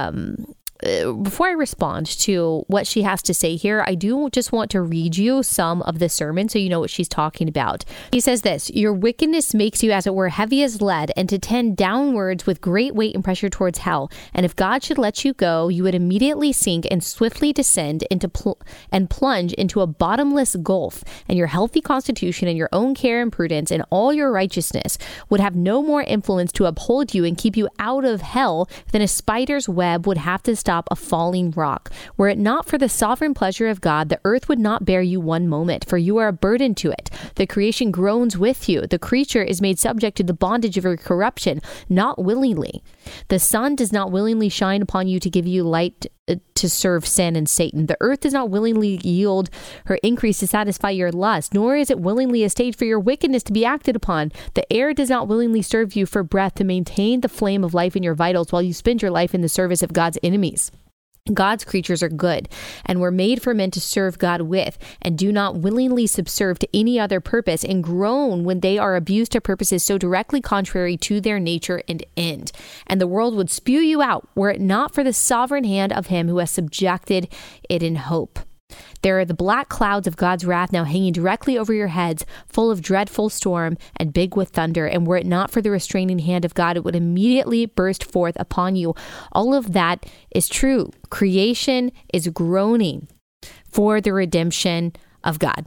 S2: what she has to say here, I do just want to read you some of the sermon so you know what she's talking about. He says this: "Your wickedness makes you, as it were, heavy as lead, and to tend downwards with great weight and pressure towards hell. And if God should let you go, you would immediately sink and swiftly descend into and plunge into a bottomless gulf. And your healthy constitution and your own care and prudence and all your righteousness would have no more influence to uphold you and keep you out of hell than a spider's web would have to stop a falling rock. Were it not for the sovereign pleasure of God, the earth would not bear you one moment, for you are a burden to it. The creation groans with you. The creature is made subject to the bondage of your corruption, not willingly. The sun does not willingly shine upon you to give you light to serve sin and Satan. The earth does not willingly yield her increase to satisfy your lust, nor is it willingly a stage for your wickedness to be acted upon. The air does not willingly serve you for breath to maintain the flame of life in your vitals while you spend your life in the service of God's enemies. God's creatures are good and were made for men to serve God with, and do not willingly subserve to any other purpose, and groan when they are abused to purposes so directly contrary to their nature and end. And the world would spew you out were it not for the sovereign hand of him who has subjected it in hope. There are the black clouds of God's wrath now hanging directly over your heads, full of dreadful storm and big with thunder. And were it not for the restraining hand of God, it would immediately burst forth upon you." All of that is true. Creation is groaning for the redemption of God.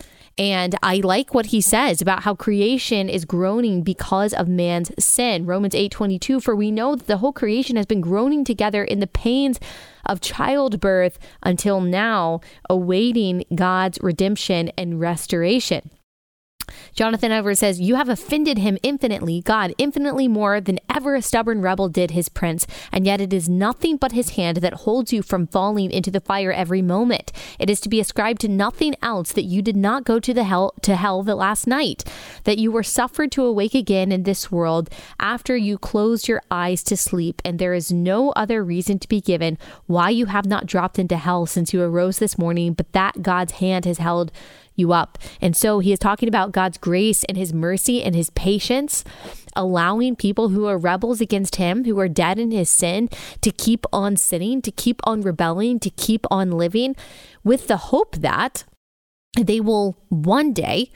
S2: And I like what he says about how creation is groaning because of man's sin. Romans 8:22, "For we know that the whole creation has been groaning together in the pains of childbirth until now, awaiting God's redemption and restoration." Jonathan Edwards says, "You have offended him infinitely, God infinitely more than ever a stubborn rebel did his prince. And yet it is nothing but his hand that holds you from falling into the fire every moment. It is to be ascribed to nothing else that you did not go to hell the last night, that you were suffered to awake again in this world after you closed your eyes to sleep. And there is no other reason to be given why you have not dropped into hell since you arose this morning, but that God's hand has held you up." And so he is talking about God's grace and his mercy and his patience, allowing people who are rebels against him, who are dead in his sin, to keep on sinning, to keep on rebelling, to keep on living, with the hope that they will one day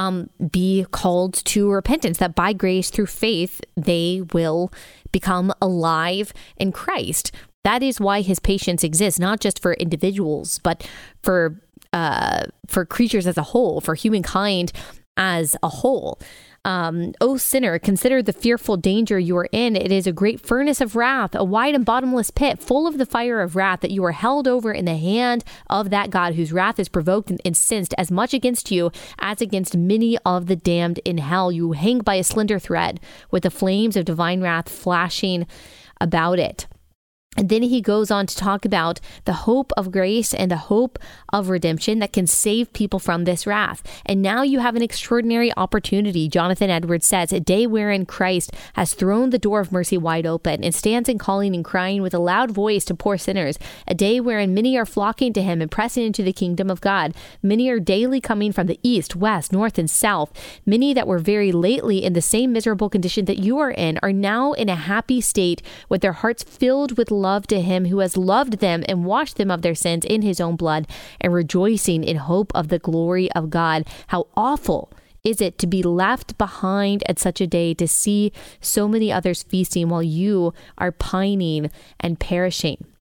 S2: be called to repentance, that by grace through faith, they will become alive in Christ. That is why his patience exists, not just for individuals, but for creatures as a whole, for humankind as a whole. O sinner, consider the fearful danger you are in. It is a great furnace of wrath, a wide and bottomless pit, full of the fire of wrath, that you are held over in the hand of that God whose wrath is provoked and incensed as much against you as against many of the damned in hell. You hang by a slender thread with the flames of divine wrath flashing about it. And then he goes on to talk about the hope of grace and the hope of redemption that can save people from this wrath. And now you have an extraordinary opportunity, Jonathan Edwards says, a day wherein Christ has thrown the door of mercy wide open and stands and calling and crying with a loud voice to poor sinners, a day wherein many are flocking to him and pressing into the kingdom of God. Many are daily coming from the east, west, north, and south. Many that were very lately in the same miserable condition that you are in are now in a happy state with their hearts filled with love to him who has loved them and washed them of their sins in his own blood, and rejoicing in hope of the glory of God. How awful is it to be left behind at such a day, to see so many others feasting while you are pining and perishing.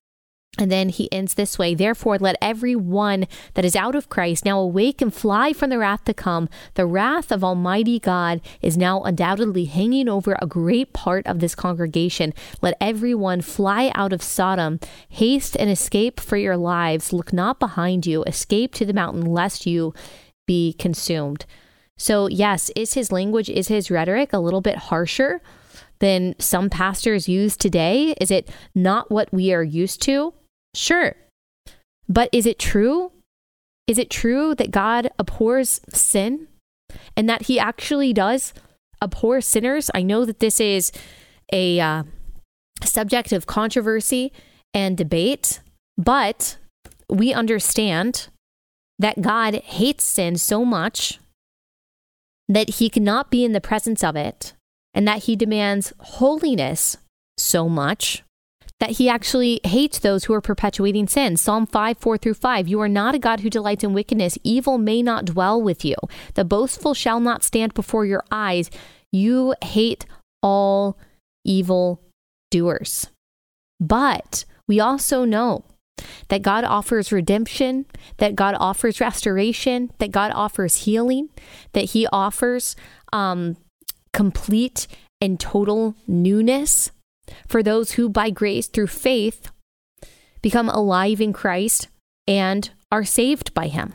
S2: And then he ends this way, therefore, let every one that is out of Christ now awake and fly from the wrath to come. The wrath of Almighty God is now undoubtedly hanging over a great part of this congregation. Let everyone fly out of Sodom. Haste and escape for your lives. Look not behind you. Escape to the mountain, lest you be consumed. So yes, is his language, is his rhetoric a little bit harsher than some pastors use today? Is it not what we are used to? Sure. But is it true? Is it true that God abhors sin and that he actually does abhor sinners? I know that this is a subject of controversy and debate, but we understand that God hates sin so much that he cannot be in the presence of it, and that he demands holiness so much that he actually hates those who are perpetuating sin. Psalm 5:4-5, you are not a God who delights in wickedness. Evil may not dwell with you. The boastful shall not stand before your eyes. You hate all evil doers. But we also know that God offers redemption, that God offers restoration, that God offers healing, that he offers complete and total newness for those who by grace through faith become alive in Christ and are saved by him.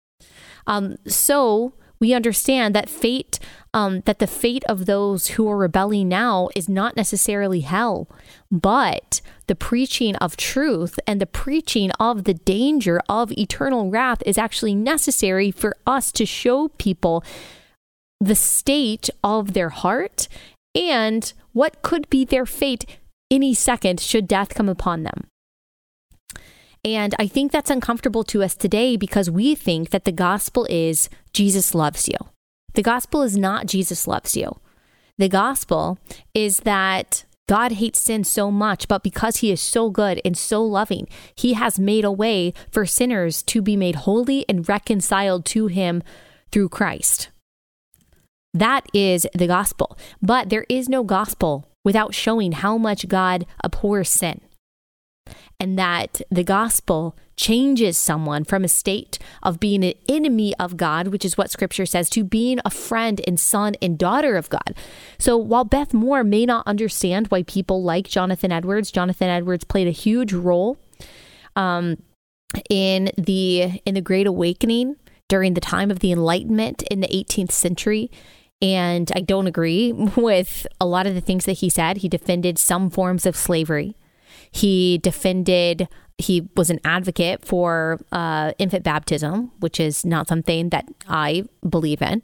S2: So we understand that that the fate of those who are rebelling now is not necessarily hell, but the preaching of truth and the preaching of the danger of eternal wrath is actually necessary for us to show people the state of their heart and what could be their fate any second should death come upon them. And I think that's uncomfortable to us today because we think that the gospel is Jesus loves you. The gospel is not Jesus loves you. The gospel is that God hates sin so much, but because he is so good and so loving, he has made a way for sinners to be made holy and reconciled to him through Christ. That is the gospel. But there is no gospel without showing how much God abhors sin. And that the gospel changes someone from a state of being an enemy of God, which is what scripture says, to being a friend and son and daughter of God. So while Beth Moore may not understand why people like Jonathan Edwards played a huge role in the Great Awakening during the time of the Enlightenment in the 18th century. And I don't agree with a lot of the things that he said. He defended some forms of slavery. He was an advocate for infant baptism, which is not something that I believe in.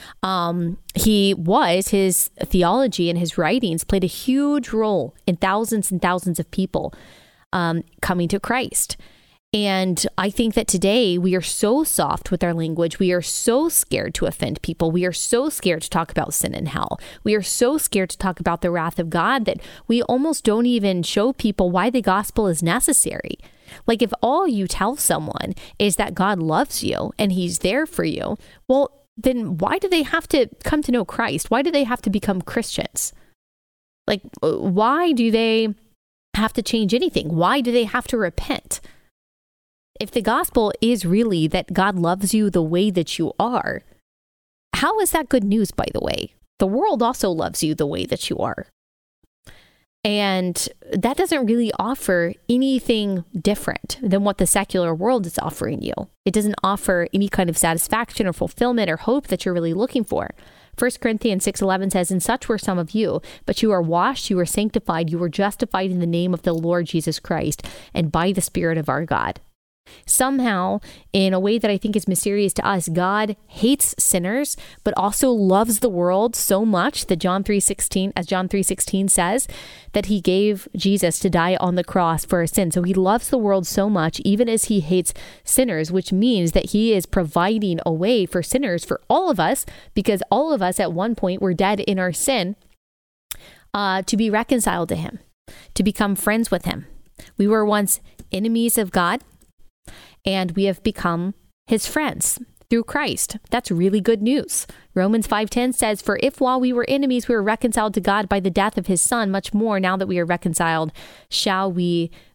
S2: His theology and his writings played a huge role in thousands and thousands of people coming to Christ. And I think that today we are so soft with our language. We are so scared to offend people. We are so scared to talk about sin and hell. We are so scared to talk about the wrath of God that we almost don't even show people why the gospel is necessary. Like if all you tell someone is that God loves you and he's there for you, well, then why do they have to come to know Christ? Why do they have to become Christians? Like, why do they have to change anything? Why do they have to repent? If the gospel is really that God loves you the way that you are, how is that good news, by the way? The world also loves you the way that you are. And that doesn't really offer anything different than what the secular world is offering you. It doesn't offer any kind of satisfaction or fulfillment or hope that you're really looking for. 1 Corinthians 6:11 says, and such were some of you, but you are washed, you are sanctified, you were justified in the name of the Lord Jesus Christ and by the Spirit of our God. Somehow, in a way that I think is mysterious to us, God hates sinners, but also loves the world so much that John 3:16 says, that he gave Jesus to die on the cross for our sins. So he loves the world so much, even as he hates sinners, which means that he is providing a way for sinners, for all of us, because all of us at one point were dead in our sin, to be reconciled to him, to become friends with him. We were once enemies of God, and we have become his friends through Christ. That's really good news. Romans 5:10 says, for if while we were enemies, we were reconciled to God by the death of his son, much more now that we are reconciled, shall we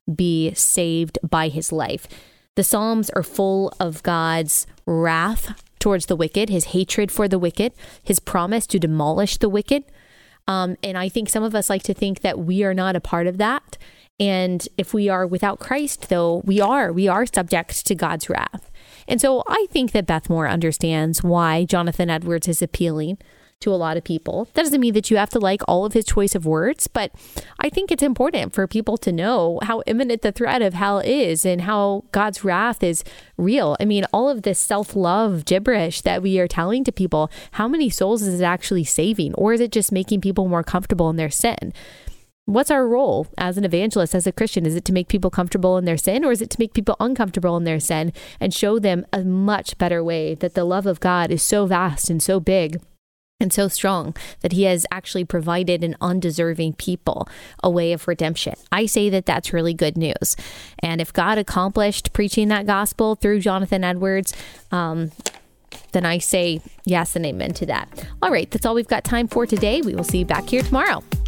S2: be saved by his life. The Psalms are full of God's wrath towards the wicked, his hatred for the wicked, his promise to demolish the wicked. And I think some of us like to think that we are not a part of that. And if we are without Christ, though, we are subject to God's wrath. And so I think that Beth Moore understands why Jonathan Edwards is appealing to a lot of people. That doesn't mean that you have to like all of his choice of words, but I think it's important for people to know how imminent the threat of hell is and how God's wrath is real. I mean, all of this self-love gibberish that we are telling to people, how many souls is it actually saving? Or is it just making people more comfortable in their sin? What's our role as an evangelist, as a Christian? Is it to make people comfortable in their sin, or is it to make people uncomfortable in their sin and show them a much better way that the love of God is so vast and so big and so strong that he has actually provided an undeserving people a way of redemption? I say that that's really good news. And if God accomplished preaching that gospel through Jonathan Edwards, then I say yes and amen to that. All right, that's all we've got time for today. We will see you back here tomorrow.